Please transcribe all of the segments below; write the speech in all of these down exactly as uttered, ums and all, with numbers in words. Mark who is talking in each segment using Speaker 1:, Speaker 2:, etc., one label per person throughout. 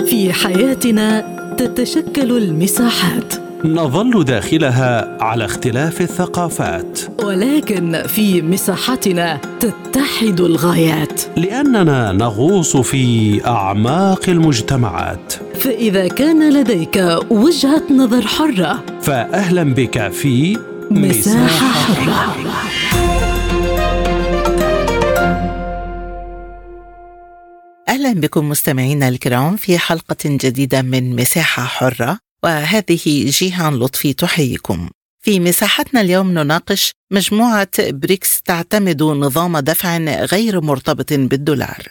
Speaker 1: في حياتنا تتشكل المساحات،
Speaker 2: نظل داخلها على اختلاف الثقافات،
Speaker 1: ولكن في مساحتنا تتحد الغايات،
Speaker 2: لأننا نغوص في أعماق المجتمعات.
Speaker 1: فإذا كان لديك وجهة نظر حرة،
Speaker 2: فأهلا بك في
Speaker 1: مساحة حرة.
Speaker 3: أهلا بكم مستمعينا الكرام في حلقة جديدة من مساحة حرة، وهذه جيهان لطفي تحييكم. في مساحتنا اليوم نناقش مجموعة بريكس تعتمد نظام دفع غير مرتبط بالدولار.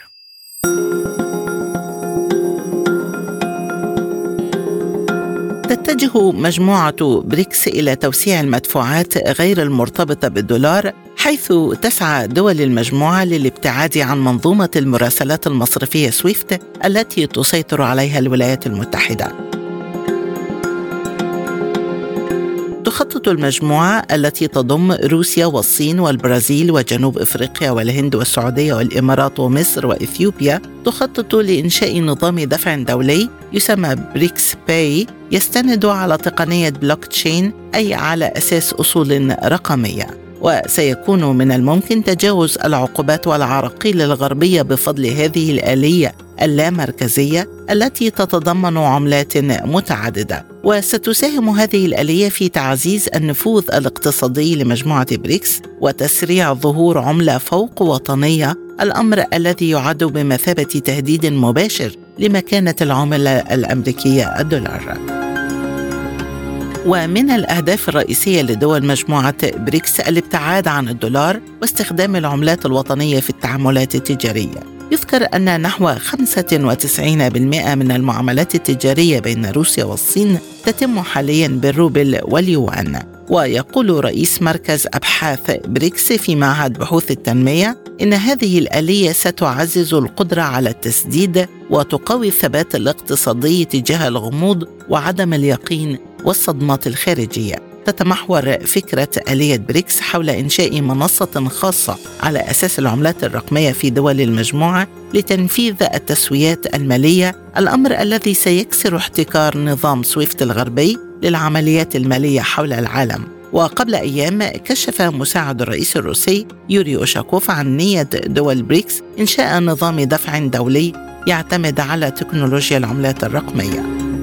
Speaker 3: تتجه مجموعة بريكس إلى توسيع المدفوعات غير المرتبطة بالدولار، حيث تسعى دول المجموعة للابتعاد عن منظومة المراسلات المصرفية سويفت التي تسيطر عليها الولايات المتحدة. تخطط المجموعة التي تضم روسيا والصين والبرازيل وجنوب إفريقيا والهند والسعودية والإمارات ومصر وإثيوبيا، تخطط لإنشاء نظام دفع دولي يسمى بريكس باي، يستند على تقنية بلوك تشين، أي على أساس أصول رقمية. وسيكون من الممكن تجاوز العقوبات والعراقيل الغربية بفضل هذه الآلية اللامركزية التي تتضمن عملات متعددة. وستساهم هذه الآلية في تعزيز النفوذ الاقتصادي لمجموعة بريكس وتسريع ظهور عملة فوق وطنية، الأمر الذي يعد بمثابة تهديد مباشر لمكانة العملة الأمريكية الدولار. ومن الأهداف الرئيسية لدول مجموعة بريكس الابتعاد عن الدولار واستخدام العملات الوطنية في التعاملات التجارية. يذكر أن نحو خمسة وتسعين بالمئة من المعاملات التجارية بين روسيا والصين تتم حالياً بالروبل واليوان. ويقول رئيس مركز أبحاث بريكس في معهد بحوث التنمية إن هذه الآلية ستعزز القدرة على التسديد وتقوي الثبات الاقتصادي تجاه الغموض وعدم اليقين والصدمات الخارجية. تتمحور فكرة آلية بريكس حول إنشاء منصة خاصة على أساس العملات الرقمية في دول المجموعة لتنفيذ التسويات المالية، الأمر الذي سيكسر احتكار نظام سويفت الغربي للعمليات المالية حول العالم. وقبل أيام كشف مساعد الرئيس الروسي يوري أوشاكوف عن نية دول بريكس إنشاء نظام دفع دولي يعتمد على تكنولوجيا العملات الرقمية.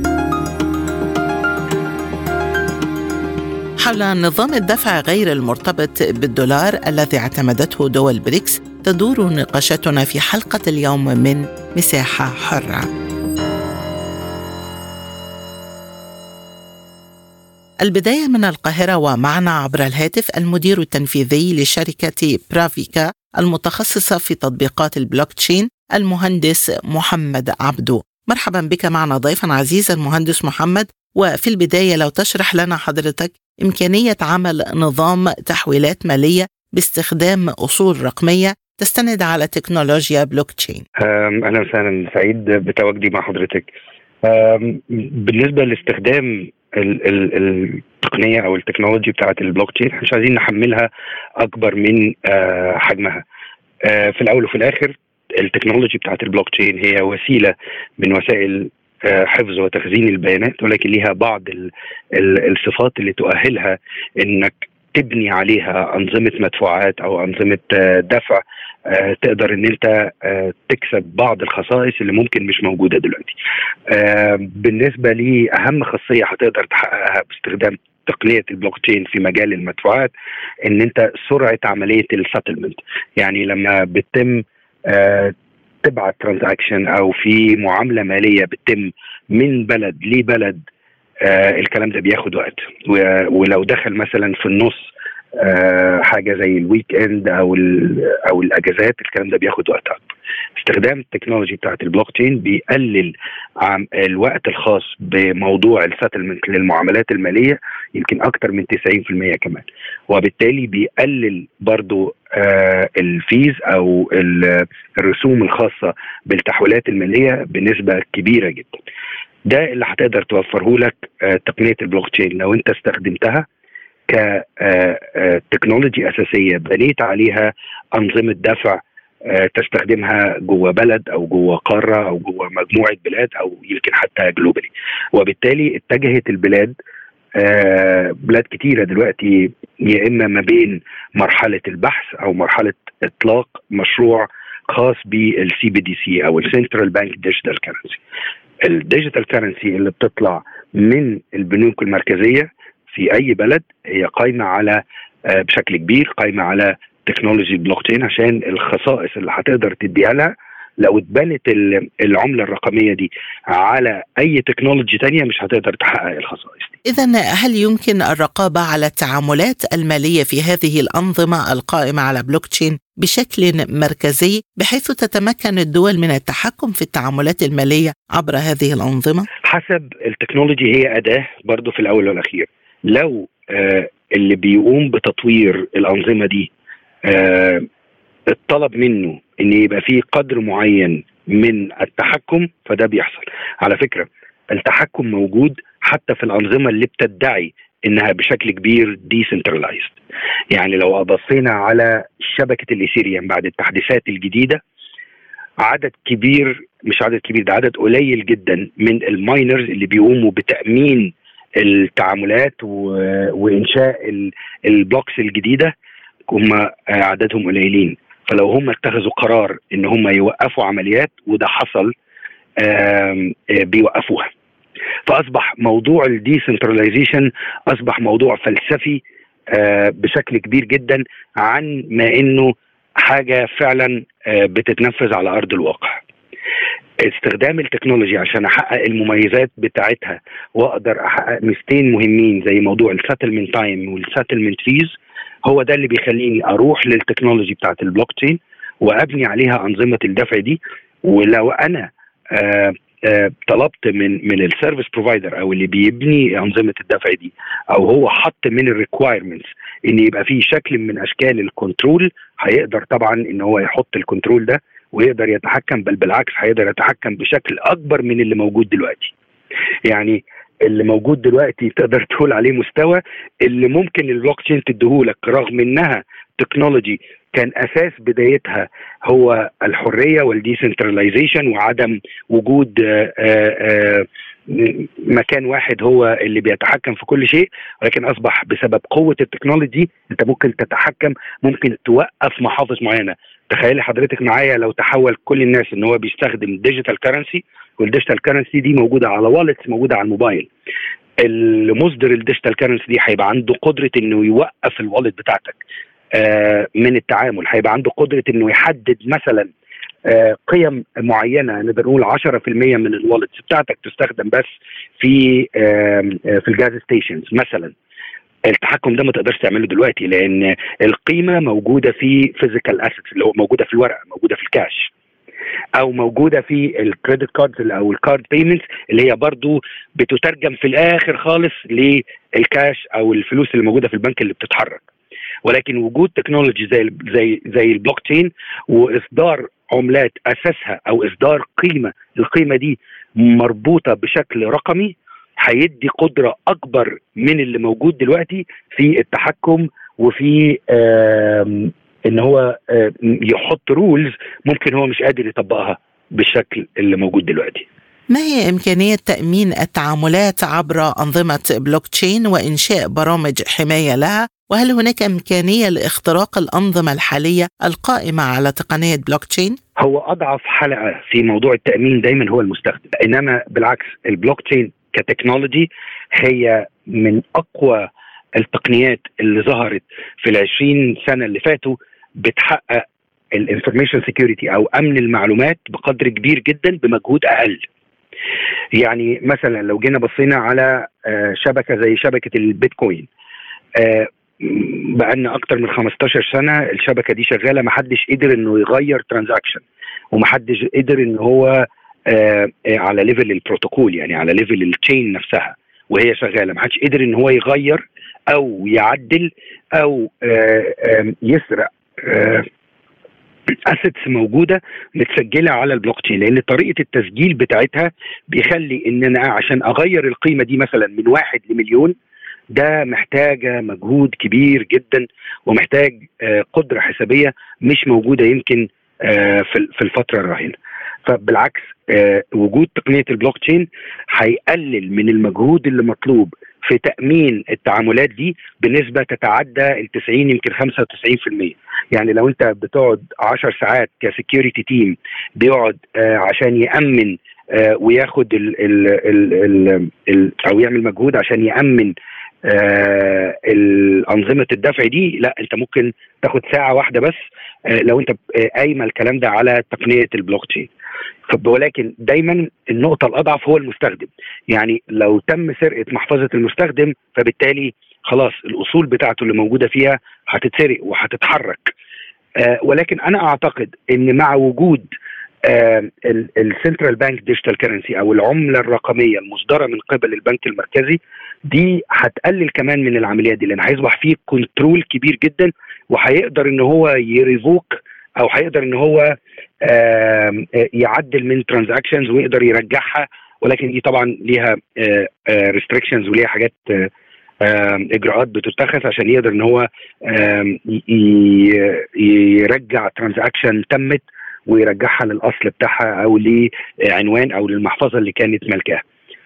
Speaker 3: حول نظام الدفع غير المرتبط بالدولار الذي اعتمدته دول بريكس تدور نقاشاتنا في حلقة اليوم من مساحة حرة. البداية من القاهرة، ومعنا عبر الهاتف المدير التنفيذي لشركة برافيكا المتخصصة في تطبيقات البلوك تشين، المهندس محمد عبدو. مرحبا بك معنا ضيفا عزيز المهندس محمد. وفي البداية لو تشرح لنا حضرتك إمكانية عمل نظام تحويلات مالية باستخدام أصول رقمية تستند على تكنولوجيا بلوك تشين.
Speaker 4: أهلا وسهلا، سعيد بتواجدي مع حضرتك. بالنسبة لاستخدام التقنية أو التكنولوجيا بتاعة البلوك تشين، مش عايزين نحملها أكبر من حجمها. في الأول وفي الآخر التكنولوجيا بتاعة البلوك تشين هي وسيلة من وسائل حفظ وتخزين البيانات، ولكن لها بعض الصفات اللي تؤهلها انك تبني عليها أنظمة مدفوعات او أنظمة دفع تقدر ان انت تكسب بعض الخصائص اللي ممكن مش موجودة دلوقتي. بالنسبة لي اهم خاصية هتقدر تحققها باستخدام تقنية البلوك تشين في مجال المدفوعات ان انت سرعة عملية السيتلمنت. يعني لما بتتم تبعت ترانزاكشن او في معامله ماليه بتتم من بلد لبلد، آه الكلام ده بياخد وقت، ولو دخل مثلا في النص آه حاجه زي الويك اند او او الاجازات، الكلام ده بياخد وقت اكتر. استخدام التكنولوجي بتاعت البلوك تشين بيقلل الوقت الخاص بموضوع السيتلمنت للمعاملات الماليه يمكن اكتر من تسعين بالمئة كمان، وبالتالي بيقلل برضو آه الفيز او الرسوم الخاصه بالتحويلات الماليه بنسبه كبيره جدا. ده اللي هتقدر توفره لك آه تقنيه البلوك تشين لو انت استخدمتها كتكنولوجي اساسيه بنيت عليها انظمه دفع تستخدمها جوه بلد او جوه قاره او جوه مجموعه بلاد او يمكن حتى جلوبالي. وبالتالي اتجهت البلاد بلاد كتيره دلوقتي يا اما ما بين مرحله البحث او مرحله اطلاق مشروع خاص بالسي بي دي سي او السنترال بانك ديجيتال كرنسي. الديجيتال كرنسي اللي بتطلع من البنوك المركزيه في اي بلد هي قايمه على بشكل كبير قايمه على تكنولوجي البلوك تشين، عشان الخصائص اللي هتقدر تديها لها لو اتبنت العمله الرقميه دي على اي تكنولوجي تانية مش هتقدر تحقق الخصائص دي.
Speaker 3: إذن هل يمكن الرقابه على التعاملات الماليه في هذه الانظمه القائمه على بلوك تشين بشكل مركزي بحيث تتمكن الدول من التحكم في التعاملات الماليه عبر هذه الانظمه؟
Speaker 4: حسب التكنولوجي، هي اداه برضو في الاول والاخير. لو آه اللي بيقوم بتطوير الانظمه دي آه الطلب منه ان يبقى فيه قدر معين من التحكم فده بيحصل. على فكرة التحكم موجود حتى في الانظمة اللي بتدعي انها بشكل كبير ديسنترلايزد. يعني لو بصينا على شبكة الايثيريوم بعد التحديثات الجديدة، عدد كبير مش عدد كبير ده عدد قليل جدا من الماينرز اللي بيقوموا بتأمين التعاملات وانشاء البلوكس الجديدة هم عددهم قليلين. فلو هم اتخذوا قرار ان هم يوقفوا عمليات وده حصل بيوقفوها. فاصبح موضوع الديسنتراليزيشن اصبح موضوع فلسفي بشكل كبير جدا عن ما انه حاجة فعلا بتتنفذ على ارض الواقع. استخدام التكنولوجيا عشان احقق المميزات بتاعتها واقدر احقق ميزتين مهمين زي موضوع السيتلمنت تايم والسيتلمنت فيز، هو ده اللي بيخليني اروح للتكنولوجي بتاعت البلوك تشين وابني عليها انظمه الدفع دي. ولو انا آآ آآ طلبت من من السيرفيس بروفايدر او اللي بيبني انظمه الدفع دي او هو حط من الريكوايرمنتس ان يبقى فيه شكل من اشكال الكنترول، هيقدر طبعا ان هو يحط الكنترول ده ويقدر يتحكم، بل بالعكس هيقدر يتحكم بشكل اكبر من اللي موجود دلوقتي. يعني اللي موجود دلوقتي تقدر تقول عليه مستوى اللي ممكن البلوك تشين تديهولك، رغم انها تكنولوجي كان اساس بدايتها هو الحريه والديسنتراليزيشن وعدم وجود آآ آآ مكان واحد هو اللي بيتحكم في كل شيء، ولكن اصبح بسبب قوه التكنولوجي انت ممكن تتحكم، ممكن توقف محافظ معينه. تخيلي حضرتك معايا لو تحول كل الناس ان هو بيستخدم ديجيتال كرنسي، والديجيتال كرنسي دي موجوده على والتس موجوده على الموبايل. المصدر الديجيتال كرنسي دي هيبقى عنده قدره انه يوقف الوالت بتاعتك آه من التعامل، هيبقى عنده قدره انه يحدد مثلا آه قيم معينه، نقدر نقول عشرة في المية من الوالتس بتاعتك تستخدم بس في آه في الجاز ستيشنز مثلا. التحكم ده ما تقدرش تعمله دلوقتي لان القيمه موجوده في فيزيكال اسيتس اللي هو موجوده في الورقه، موجوده في الكاش، او موجوده في الكريدت كاردز او الكارد بيمنتس اللي هي برضو بتترجم في الاخر خالص للكاش او الفلوس اللي موجوده في البنك اللي بتتحرك. ولكن وجود تكنولوجي زي زي زي البلوك تشين واصدار عملات اساسها او اصدار قيمه، القيمه دي مربوطه بشكل رقمي، هيدي قدره اكبر من اللي موجود دلوقتي في التحكم وفي ان هو يحط رولز ممكن هو مش قادر يطبقها بالشكل اللي موجود دلوقتي.
Speaker 3: ما هي إمكانية تأمين التعاملات عبر أنظمة بلوك تشين وإنشاء برامج حماية لها؟ وهل هناك إمكانية لاختراق الأنظمة الحالية القائمة على تقنية بلوك تشين؟
Speaker 4: هو أضعف حلقة في موضوع التأمين دايما هو المستخدم، إنما بالعكس البلوك تشين كتكنولوجي هي من أقوى التقنيات اللي ظهرت في العشرين سنة اللي فاتوا، بتحقق الانفورميشن سيكيورتي أو أمن المعلومات بقدر كبير جدا بمجهود أقل. يعني مثلا لو جينا بصينا على شبكة زي شبكة البيتكوين، بقالنا أكتر من خمستاشر سنة الشبكة دي شغالة، محدش قدر إنه يغير ترانزاكشن، ومحدش قدر إن هو على ليفل البروتوكول، يعني على ليفل التشين نفسها وهي شغالة، محدش قدر إن هو يغير أو يعدل أو يسرق اسيتس موجوده متسجله على البلوك تشين، لان طريقه التسجيل بتاعتها بيخلي ان انا عشان اغير القيمه دي مثلا من واحد لمليون ده محتاجه مجهود كبير جدا ومحتاج قدره حسابيه مش موجوده يمكن في في الفتره الراهنه. فبالعكس وجود تقنيه البلوك تشين هيقلل من المجهود اللي مطلوب في تامين التعاملات دي بنسبه تتعدى ال تسعين يمكن خمسة وتسعين بالمية. يعني لو انت بتقعد عشر ساعات كسكيورتي تيم بيقعد عشان يامن وياخد ال ال ال ال ال او يعمل مجهود عشان يامن آه الأنظمة الدفع دي، لا انت ممكن تاخد ساعة واحدة بس آه لو انت قايمة الكلام ده على تقنية البلوك تشين. ولكن دايما النقطة الأضعف هو المستخدم. يعني لو تم سرقة محفظة المستخدم فبالتالي خلاص الأصول بتاعته اللي موجودة فيها هتتسرق وهتتحرك. آه ولكن أنا أعتقد إن مع وجود السنترال بانك ديجيتال كرنسي او العمله الرقميه المصدره من قبل البنك المركزي دي هتقلل كمان من العمليات دي، لان هيصبح فيه كنترول كبير جدا وهيقدر ان هو يريفوك او هيقدر ان هو يعدل من ترانزاكشنز ويقدر يرجعها، ولكن دي طبعا ليها ريستريكشنز وليها حاجات اجراءات بتتخذ عشان يقدر ان هو يرجع ترانزاكشن تمت ويرجعها للاصل بتاعها او لعنوان او للمحفظه اللي كانت ملكها.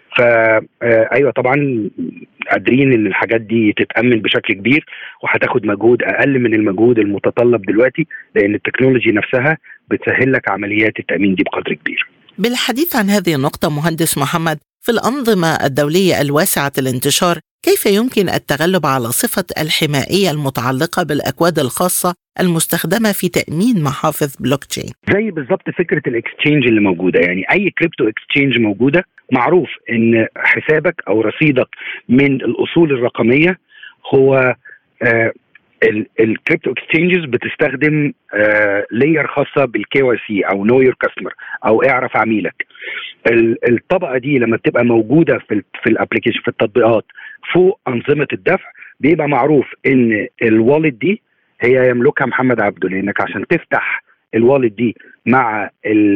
Speaker 4: فايوه طبعا قادرين ان الحاجات دي تتامن بشكل كبير وهتاخد مجهود اقل من المجهود المتطلب دلوقتي، لان التكنولوجي نفسها بتسهل لك عمليات التامين دي بقدر كبير.
Speaker 3: بالحديث عن هذه النقطه مهندس محمد، في الانظمه الدوليه الواسعه الانتشار كيف يمكن التغلب على صفة الحمائية المتعلقة بالأكواد الخاصة المستخدمة في تأمين محافظ بلوك تشين؟
Speaker 4: زي بالضبط فكرة الاكستشينج اللي موجودة، يعني أي كريبتو اكستشينج موجودة معروف إن حسابك أو رصيدك من الأصول الرقمية هو آه الكريبتو اكستشينجز بتستخدم آه لاير خاصة بالكي واي سي أو نو يور كاستمر أو اعرف عميلك. الطبقة دي لما بتبقى موجودة في في الابلكيشن في التطبيقات فوق أنظمة الدفع بيبقى معروف إن الوالد دي هي يملكها محمد عبده، لأنك عشان تفتح الوالد دي مع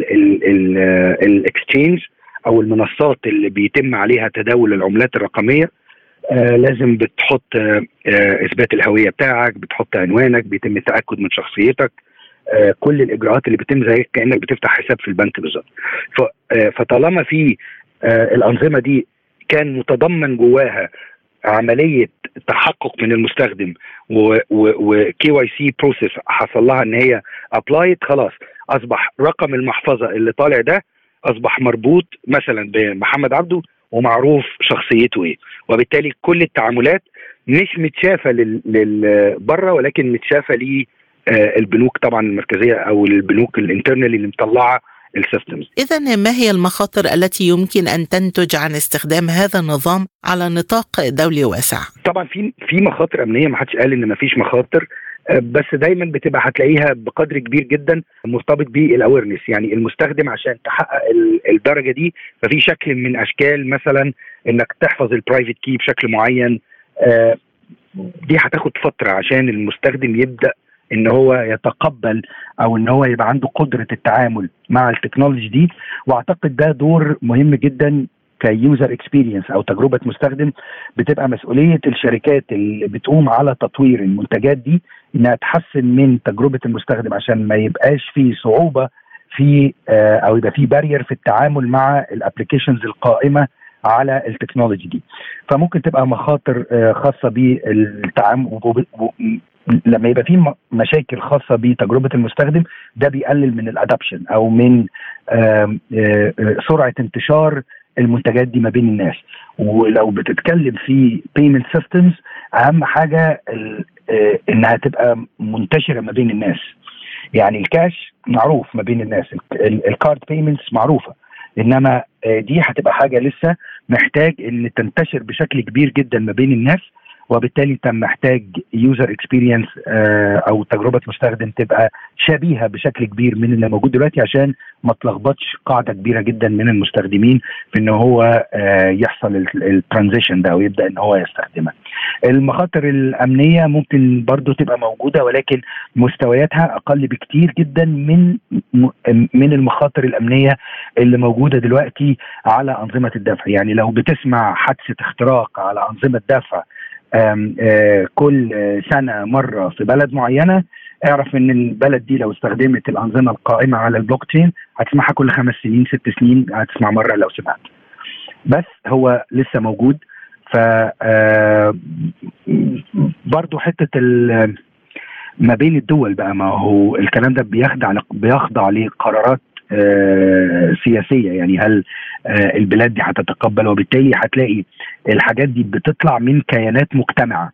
Speaker 4: الاكستشينج أو المنصات اللي بيتم عليها تداول العملات الرقمية آه لازم بتحط آه إثبات الهوية بتاعك، بتحط عنوانك، بيتم التأكد من شخصيتك، آه كل الإجراءات اللي بتتم زي كأنك بتفتح حساب في البنك بالظبط. فطالما في آه الأنظمة دي كان متضمن جواها عمليه تحقق من المستخدم وكي واي سي بروسيس حصل لها ان هي ابلايد، خلاص اصبح رقم المحفظه اللي طالع ده اصبح مربوط مثلا بمحمد عبده ومعروف شخصيته ايه، وبالتالي كل التعاملات مش متشافه لل بره ولكن متشافه للبنوك طبعا المركزيه او البنوك الانترنال اللي مطلعه السيستمز.
Speaker 3: إذن ما هي المخاطر التي يمكن أن تنتج عن استخدام هذا النظام على نطاق دولي واسع؟
Speaker 4: طبعا في في مخاطر أمنية، ما حدش قال إن ما فيش مخاطر، بس دايما بتبقى هتلاقيها بقدر كبير جدا مرتبط بالأويرنس. يعني المستخدم عشان تحقق الدرجة دي ففي شكل من أشكال مثلا إنك تحفظ البرايفت كي بشكل معين، دي هتاخد فترة عشان المستخدم يبدأ ان هو يتقبل او ان هو يبقى عنده قدرة التعامل مع التكنولوجي دي. واعتقد ده دور مهم جدا كيوزر اكسبيرينس او تجربة مستخدم، بتبقى مسؤولية الشركات اللي بتقوم على تطوير المنتجات دي انها تحسن من تجربة المستخدم عشان ما يبقاش فيه صعوبة في او يبقى فيه بارير في التعامل مع الابليكيشنز القائمة على التكنولوجي دي. فممكن تبقى مخاطر خاصة بالتعامل، لما يبقى فيه مشاكل خاصة بتجربة المستخدم ده بيقلل من الادابشن او من آآ آآ سرعة انتشار المنتجات دي ما بين الناس. ولو بتتكلم في payment systems اهم حاجة انها تبقى منتشرة ما بين الناس. يعني الكاش معروف ما بين الناس، الكارد بيمنتس معروفة، انما دي هتبقى حاجة لسه محتاج ان تنتشر بشكل كبير جدا ما بين الناس، وبالتالي انت محتاج يوزر اكسبيرينس او تجربه مستخدم تبقى شبيهه بشكل كبير من اللي موجود دلوقتي عشان ما تلخبطش قاعده كبيره جدا من المستخدمين في ان هو يحصل الترانزيشن ده ويبدا ان هو يستخدمها. المخاطر الامنيه ممكن برضو تبقى موجوده ولكن مستوياتها اقل بكتير جدا من من المخاطر الامنيه اللي موجوده دلوقتي على انظمه الدفع. يعني لو بتسمع حادثه اختراق على انظمه دفع آم آم كل سنة مرة في بلد معينة،
Speaker 5: اعرف ان البلد دي لو استخدمت الانظمه القائمه على البلوك تشين هتسمعها كل خمس سنين ست سنين، هتسمع مره لو سمعت. بس هو لسه موجود. ف برضه حته ما بين الدول بقى، ما هو الكلام ده بيخضع بيخضع لقرارات سياسيه. يعني هل البلاد دي هتتقبل؟ وبالتالي هتلاقي الحاجات دي بتطلع من كيانات مجتمعه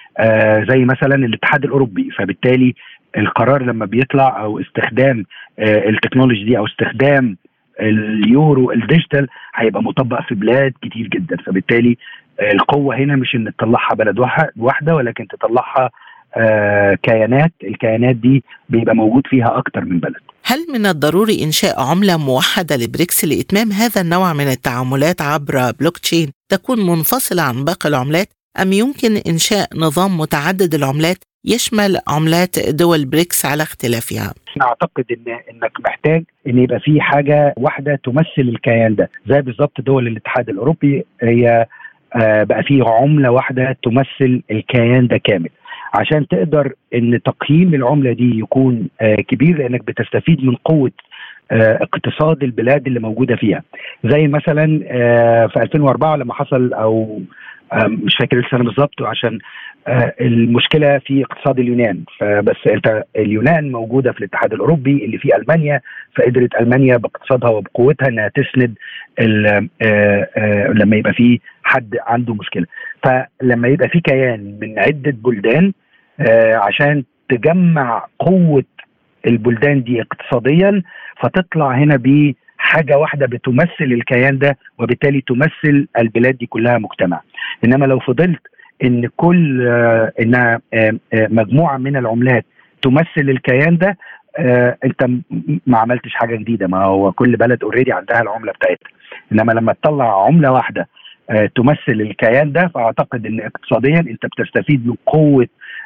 Speaker 5: زي مثلا الاتحاد الاوروبي. فبالتالي القرار لما بيطلع او استخدام التكنولوجي دي او استخدام اليورو الديجيتال هيبقى مطبق في بلاد كتير جدا. فبالتالي القوه هنا مش ان تطلعها بلد واحده، ولكن تطلعها آه كيانات. الكيانات دي بيبقى موجود فيها أكتر من بلد.
Speaker 3: هل من الضروري إنشاء عملة موحدة لبريكس لإتمام هذا النوع من التعاملات عبر بلوكتشين تكون منفصلة عن باقي العملات، أم يمكن إنشاء نظام متعدد العملات يشمل عملات دول بريكس على اختلافها؟
Speaker 5: أعتقد إن إنك محتاج إن يبقى في حاجة واحدة تمثل الكيان ده، زي بالضبط دول الاتحاد الأوروبي هي آه بقى فيه عملة واحدة تمثل الكيان ده كامل، عشان تقدر ان تقييم العمله دي يكون آه كبير، لانك بتستفيد من قوه آه اقتصاد البلاد اللي موجوده فيها. زي مثلا آه في ألفين وأربعة لما حصل، او آه مش فاكر السنه بالظبط، عشان آه المشكله في اقتصاد اليونان. فبس انت اليونان موجوده في الاتحاد الاوروبي اللي فيه المانيا، فقدرت المانيا باقتصادها وبقوتها انها تسند آه آه لما يبقى في حد عنده مشكله. فلما يبقى في كيان من عده بلدان آه عشان تجمع قوة البلدان دي اقتصاديا، فتطلع هنا بحاجة واحدة بتمثل الكيان ده، وبالتالي تمثل البلاد دي كلها مجتمع. إنما لو فضلت إن كل آه إنها آه آه مجموعة من العملات تمثل الكيان ده، آه أنت ما عملتش حاجة جديدة. ما هو كل بلد اوريدي عندها العملة بتاعتها. إنما لما تطلع عملة واحدة آه تمثل الكيان ده، فأعتقد إن اقتصاديا أنت بتستفيد من قوة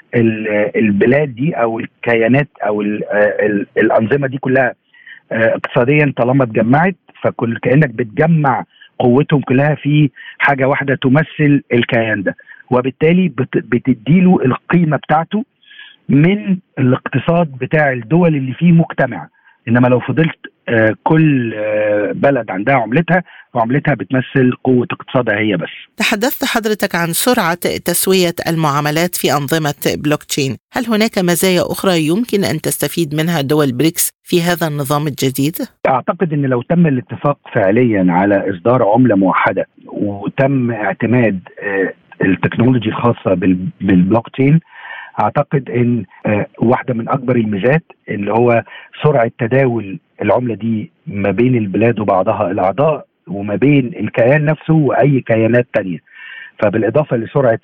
Speaker 5: البلاد دي او الكيانات او الانظمه دي كلها اقتصاديا طالما اتجمعت، فكل كانك بتجمع قوتهم كلها في حاجه واحده تمثل الكيان ده، وبالتالي بتديله القيمه بتاعته من الاقتصاد بتاع الدول اللي فيه مجتمع. انما لو فضلت كل بلد عندها عملتها، وعملتها بتمثل قوة اقتصادها هي بس.
Speaker 3: تحدثت حضرتك عن سرعة تسوية المعاملات في أنظمة بلوكتشين، هل هناك مزايا أخرى يمكن أن تستفيد منها دول بريكس في هذا النظام الجديد؟
Speaker 5: أعتقد أن لو تم الاتفاق فعليا على إصدار عملة موحدة، وتم اعتماد التكنولوجي الخاصة بالبلوكتشين، أعتقد أن واحدة من أكبر الميزات اللي هو سرعة تداول العملة دي ما بين البلاد وبعضها الأعضاء، وما بين الكيان نفسه وأي كيانات تانية. فبالإضافة لسرعة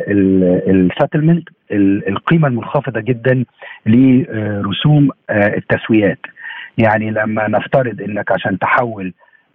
Speaker 5: السيتلمنت، القيمة المنخفضة جدا لرسوم التسويات. يعني لما نفترض أنك عشان تحول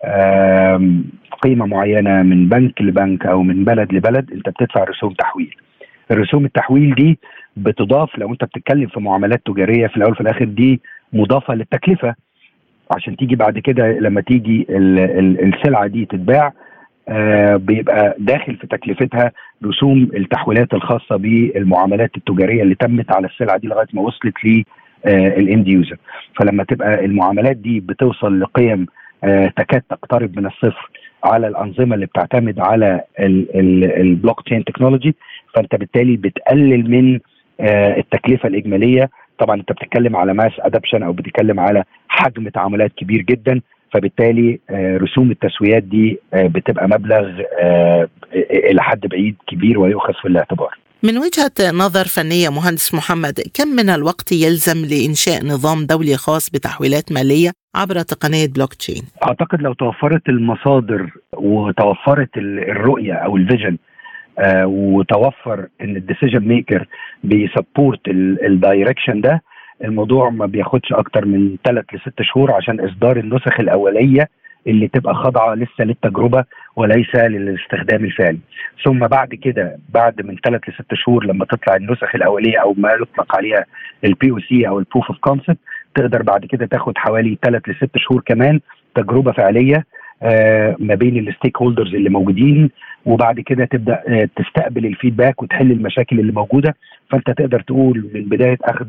Speaker 5: قيمة معينة من بنك لبنك أو من بلد لبلد، أنت بتدفع رسوم تحويل. الرسوم التحويل دي بتضاف لو انت بتتكلم في معاملات تجاريه، في الاول في الاخر دي مضافه للتكلفه، عشان تيجي بعد كده لما تيجي ال ال السلعه دي تتباع آه بيبقى داخل في تكلفتها رسوم التحويلات الخاصه بالمعاملات التجاريه اللي تمت على السلعه دي لغايه ما وصلت للاند يوزر. فلما تبقى المعاملات دي بتوصل لقيم آه تكاد تقترب من الصفر على الانظمه اللي بتعتمد على البلوك تشين تكنولوجي، فانت بالتالي بتقلل من آه التكلفه الاجماليه. طبعا انت بتتكلم على ماس ادابشن او بتتكلم على حجم تعاملات كبير جدا، فبالتالي آه رسوم التسويات دي آه بتبقى مبلغ آه الى حد بعيد كبير ويؤخذ في الاعتبار.
Speaker 3: من وجهة نظر فنية مهندس محمد، كم من الوقت يلزم لإنشاء نظام دولي خاص بتحويلات مالية عبر تقنية بلوكتشين؟
Speaker 5: أعتقد لو توفرت المصادر وتوفرت الرؤية أو الفيجن آه وتوفر ان الديسيجن ميكر بيسبورت الدايركشن ده، الموضوع ما بياخدش اكتر من ثلاث لست شهور عشان اصدار النسخ الاوليه اللي تبقى خاضعه لسه للتجربه وليس للاستخدام الفعلي. ثم بعد كده بعد من ثلاث لست شهور لما تطلع النسخ الاوليه او ما يطلق عليها البي او سي او البروف اوف كونسبت، تقدر بعد كده تاخد حوالي ثلاث لست شهور كمان تجربه فعليه آه ما بين الستيك هولدرز اللي موجودين، وبعد كده تبدا آه تستقبل الفيدباك وتحل المشاكل اللي موجوده. فانت تقدر تقول من بدايه اخذك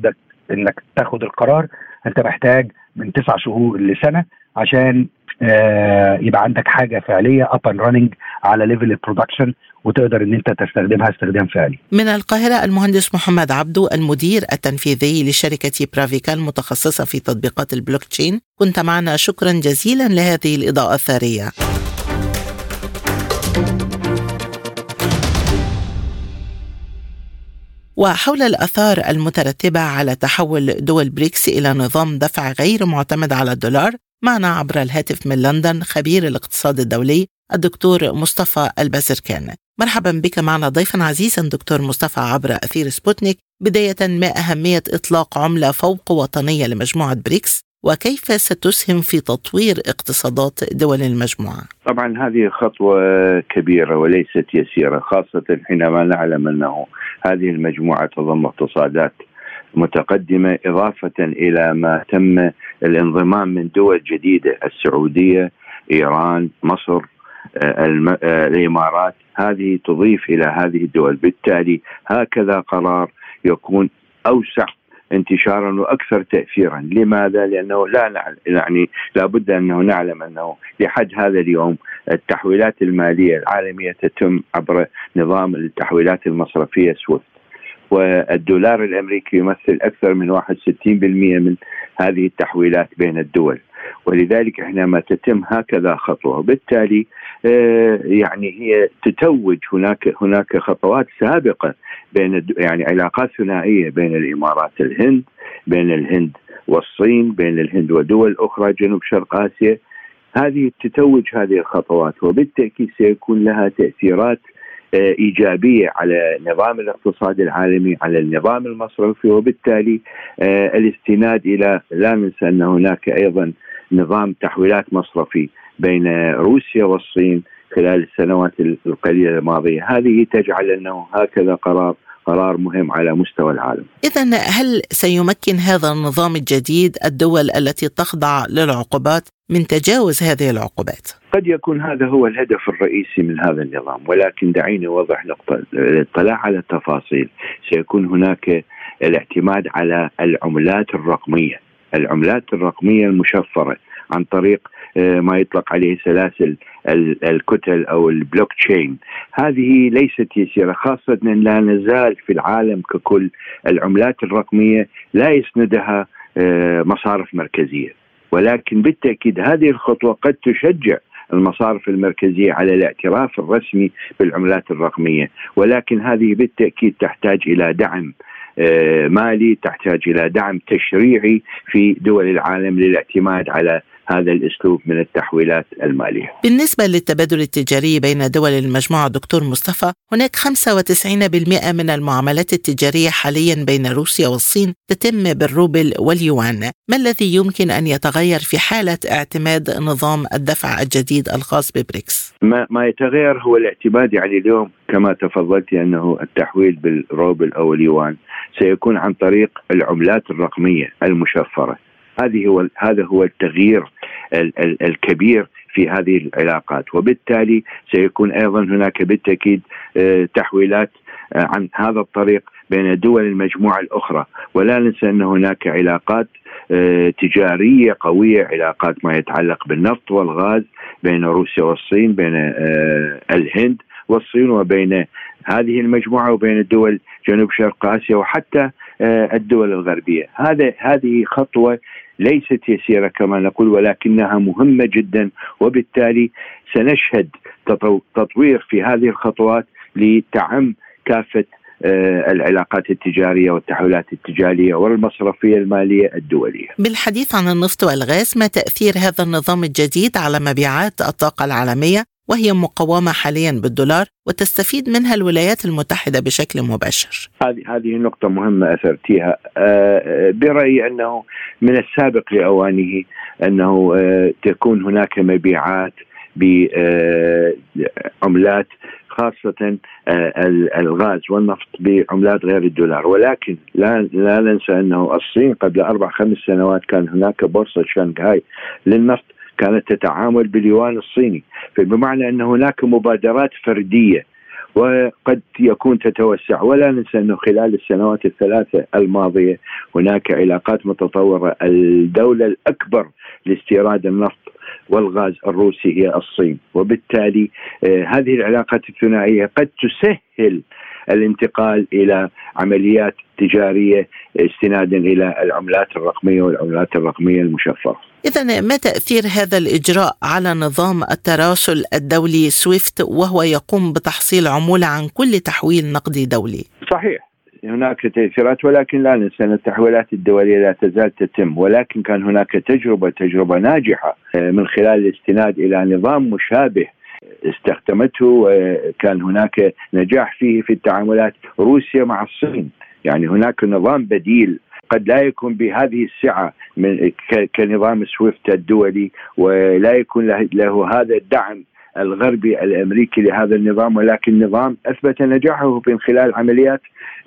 Speaker 5: انك تاخد القرار انت محتاج من تسع شهور لسنه عشان آه يبقى عندك حاجه فعليه up and running على ليفل البرودكشن وتقدر ان انت تستخدمها استخدام فعلي.
Speaker 3: من القاهره المهندس محمد عبدو المدير التنفيذي لشركه برافيكا المتخصصه في تطبيقات البلوك تشين، كنت معنا، شكرا جزيلا لهذه الاضاءه الثريه. وحول الآثار المترتبة على تحول دول بريكس إلى نظام دفع غير معتمد على الدولار، معنا عبر الهاتف من لندن خبير الاقتصاد الدولي الدكتور مصطفى البازركان. مرحبا بك معنا ضيفا عزيزا دكتور مصطفى عبر أثير سبوتنيك. بداية، ما أهمية إطلاق عملة فوق وطنية لمجموعة بريكس، وكيف ستسهم في تطوير اقتصادات دول المجموعة؟
Speaker 6: طبعا هذه خطوة كبيرة وليست يسيرة، خاصة حينما نعلم أنه هذه المجموعة تضم اقتصادات متقدمة، إضافة إلى ما تم الانضمام من دول جديدة، السعودية، إيران، مصر، الإمارات. هذه تضيف إلى هذه الدول، بالتالي هكذا قرار يكون أوسع انتشارا واكثر تاثيرا. لماذا؟ لانه لا نعلم، يعني لابد انه نعلم انه لحد هذا اليوم التحويلات الماليه العالميه تتم عبر نظام التحويلات المصرفيه سويفت، والدولار الامريكي يمثل اكثر من واحد وستين بالمئة من هذه التحويلات بين الدول، ولذلك حينما تتم هكذا خطوه، وبالتالي يعني هي تتوج هناك هناك خطوات سابقه بين يعني علاقات ثنائيه بين الامارات الهند، بين الهند والصين، بين الهند ودول اخرى جنوب شرق اسيا. هذه تتوج هذه الخطوات، وبالتاكيد سيكون لها تاثيرات ايجابيه على نظام الاقتصاد العالمي، على النظام المصرفي، وبالتالي الاستناد الى، لا ننسى ان هناك ايضا نظام تحويلات مصرفي بين روسيا والصين خلال السنوات القليلة الماضية. هذه تجعل أنه هكذا قرار قرار مهم على مستوى العالم.
Speaker 3: إذن هل سيمكن هذا النظام الجديد الدول التي تخضع للعقوبات من تجاوز هذه العقوبات؟
Speaker 6: قد يكون هذا هو الهدف الرئيسي من هذا النظام، ولكن دعيني أوضح نقطة. الاطلاع على التفاصيل، سيكون هناك الاعتماد على العملات الرقمية، العملات الرقمية المشفرة عن طريق ما يطلق عليه سلاسل الكتل أو البلوك تشين. هذه ليست يسيرة، خاصة أن لا نزال في العالم ككل العملات الرقمية لا يسندها مصارف مركزية، ولكن بالتأكيد هذه الخطوة قد تشجع المصارف المركزية على الاعتراف الرسمي بالعملات الرقمية، ولكن هذه بالتأكيد تحتاج إلى دعم مالي، تحتاج إلى دعم تشريعي في دول العالم للاعتماد على هذا الأسلوب من التحويلات المالية.
Speaker 3: بالنسبة للتبادل التجاري بين دول المجموعة دكتور مصطفى، هناك خمسة وتسعين بالمئة من المعاملات التجارية حاليا بين روسيا والصين تتم بالروبل واليوان. ما الذي يمكن أن يتغير في حالة اعتماد نظام الدفع الجديد الخاص ببريكس؟
Speaker 6: ما, ما يتغير هو الاعتماد، يعني اليوم كما تفضلت أنه التحويل بالروبل أو اليوان سيكون عن طريق العملات الرقمية المشفرة. هذه هو هذا هو التغيير ال- ال- الكبير في هذه العلاقات، وبالتالي سيكون أيضا هناك بالتأكيد اه تحويلات اه عن هذا الطريق بين دول المجموعة الأخرى. ولا ننسى أن هناك علاقات اه تجارية قوية، علاقات ما يتعلق بالنفط والغاز بين روسيا والصين، بين اه الهند والصين، وبين هذه المجموعة وبين الدول جنوب شرق آسيا، وحتى اه الدول الغربية. هذا هذه خطوة ليست يسيرة كما نقول، ولكنها مهمة جدا، وبالتالي سنشهد تطوير في هذه الخطوات لتعم كافة العلاقات التجارية والتحويلات التجارية والمصرفية المالية الدولية.
Speaker 3: بالحديث عن النفط والغاز، ما تأثير هذا النظام الجديد على مبيعات الطاقة العالمية وهي مقومة حاليا بالدولار وتستفيد منها الولايات المتحدة بشكل مباشر؟
Speaker 6: هذه هذه نقطة مهمة أثرتيها. برأيي أنه من السابق لأوانه أنه تكون هناك مبيعات بعملات، خاصة الغاز والنفط بعملات غير الدولار، ولكن لا لا ننسى أنه الصين قبل أربع خمس سنوات كان هناك بورصة شنغهاي للنفط كانت تتعامل باليوان الصيني، فبمعنى أن هناك مبادرات فردية وقد يكون تتوسع. ولا ننسى أنه خلال السنوات الثلاثة الماضية هناك علاقات متطورة. الدولة الأكبر لاستيراد النفط والغاز الروسي هي الصين، وبالتالي آه هذه العلاقات الثنائية قد تسهل الانتقال إلى عمليات تجارية استنادا إلى العملات الرقمية والعملات الرقمية المشفرة.
Speaker 3: إذن ما تأثير هذا الإجراء على نظام التراسل الدولي سويفت وهو يقوم بتحصيل عمولة عن كل تحويل نقدي دولي؟
Speaker 6: صحيح هناك تأثيرات، ولكن لا ننسى أن التحويلات الدولية لا تزال تتم، ولكن كان هناك تجربة تجربة ناجحة من خلال الاستناد إلى نظام مشابه استخدمته وكان هناك نجاح فيه في التعاملات روسيا مع الصين. يعني هناك نظام بديل قد لا يكون بهذه السعة من كنظام سويفت الدولي، ولا يكون له, له هذا الدعم الغربي الأمريكي لهذا النظام، ولكن نظام أثبت نجاحه من خلال عمليات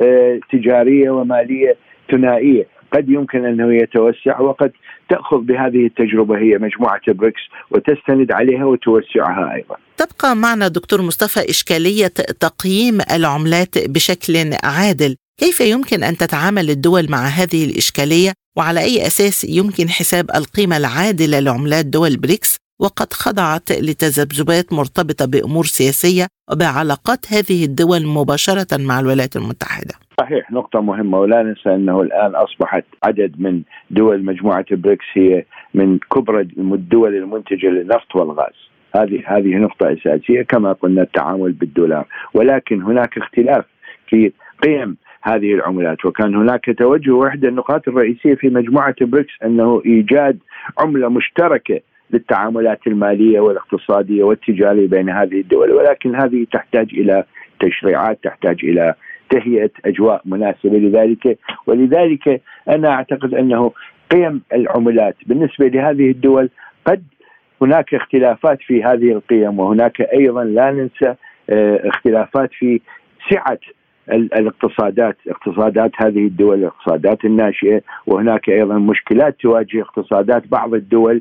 Speaker 6: تجارية ومالية ثنائية قد يمكن أنه يتوسع، وقد تأخذ بهذه التجربة هي مجموعة بريكس وتستند عليها وتوسعها أيضا.
Speaker 3: تبقى معنا دكتور مصطفى إشكالية تقييم العملات بشكل عادل. كيف يمكن أن تتعامل الدول مع هذه الإشكالية، وعلى أي أساس يمكن حساب القيمة العادلة لعملات دول بريكس وقد خضعت لتذبذبات مرتبطة بأمور سياسية وبعلاقات هذه الدول مباشرة مع الولايات المتحدة؟
Speaker 6: صحيح، نقطة مهمة. ولا ننسى أنه الآن أصبحت عدد من دول مجموعة بريكس هي من كبرى الدول المنتجة للنفط والغاز. هذه هذه نقطة أساسية. كما قلنا التعامل بالدولار، ولكن هناك اختلاف في قيم هذه العملات، وكان هناك توجه. واحدى النقاط الرئيسية في مجموعة بريكس أنه إيجاد عملة مشتركة للتعاملات المالية والاقتصادية والتجارية بين هذه الدول، ولكن هذه تحتاج إلى تشريعات، تحتاج إلى تهيئة أجواء مناسبة لذلك. ولذلك أنا أعتقد أنه قيم العملات بالنسبة لهذه الدول قد هناك اختلافات في هذه القيم، وهناك أيضا لا ننسى اختلافات في سعة الاقتصادات اقتصادات هذه الدول، الاقتصادات الناشئة، وهناك أيضا مشكلات تواجه اقتصادات بعض الدول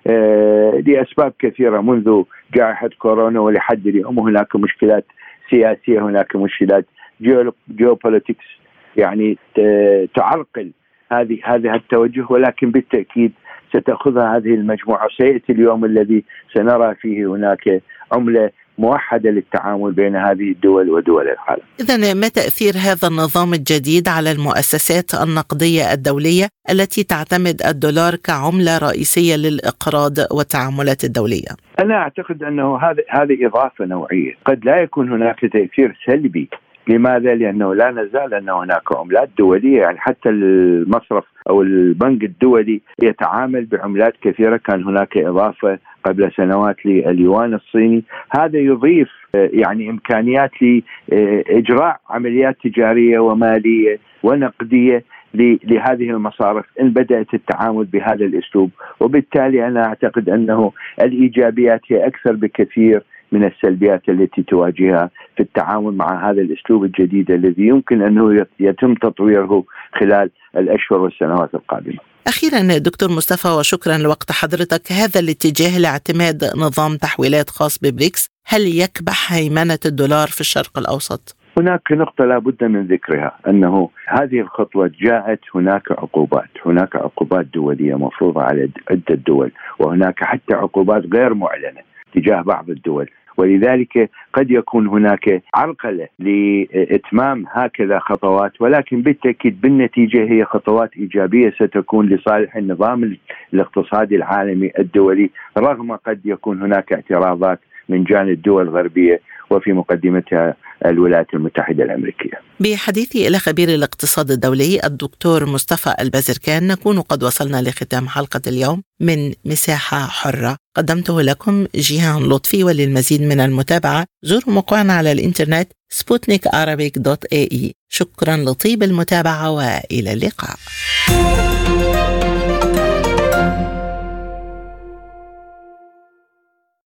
Speaker 6: لأسباب كثيرة منذ جائحة كورونا ولحد اليوم. هناك مشكلات سياسية، هناك مشكلات جيوبوليتكس يعني تعرقل هذه هذا التوجه، ولكن بالتأكيد ستأخذها هذه المجموعة. سيأتي اليوم الذي سنرى فيه هناك عملة موحدة للتعامل بين هذه الدول ودول العالم.
Speaker 3: إذن ما تأثير هذا النظام الجديد على المؤسسات النقدية الدولية التي تعتمد الدولار كعملة رئيسية للإقراض والتعاملات الدولية؟
Speaker 6: أنا أعتقد أنه هذا هذه إضافة نوعية. قد لا يكون هناك تأثير سلبي. لماذا؟ لأنه لا نزال أن هناك عملات دولية، يعني حتى المصرف أو البنك الدولي يتعامل بعملات كثيرة. كان هناك إضافة قبل سنوات لليوان الصيني. هذا يضيف يعني إمكانيات لإجراء عمليات تجارية ومالية ونقدية لهذه المصارف إن بدأت التعامل بهذا الأسلوب. وبالتالي أنا أعتقد أنه الإيجابيات هي أكثر بكثير من السلبيات التي تواجهها في التعامل مع هذا الأسلوب الجديد الذي يمكن أنه يتم تطويره خلال الأشهر والسنوات القادمة.
Speaker 3: أخيرا دكتور مصطفى، وشكرا لوقت حضرتك، هذا الاتجاه لاعتماد نظام تحويلات خاص ببريكس هل يكبح هيمنة الدولار في الشرق الأوسط؟
Speaker 6: هناك نقطة لا بد من ذكرها، أنه هذه الخطوة جاءت هناك عقوبات هناك عقوبات دولية مفروضة على عدة دول، وهناك حتى عقوبات غير معلنة تجاه بعض الدول. ولذلك قد يكون هناك عرقلة لإتمام هكذا خطوات، ولكن بالتأكيد بالنتيجة هي خطوات إيجابية ستكون لصالح النظام الاقتصادي العالمي الدولي، رغم قد يكون هناك اعتراضات من جانب الدول الغربية وفي مقدمتها الولايات المتحدة الأمريكية.
Speaker 3: بحديثي إلى خبير الاقتصاد الدولي الدكتور مصطفى البازركان نكون قد وصلنا لختام حلقة اليوم من مساحة حرة. قدمته لكم جيهان لطفي، وللمزيد من المتابعة زوروا موقعنا على الإنترنت سبوتنيك عربيك دوت اي اي. شكرا لطيب المتابعة وإلى اللقاء.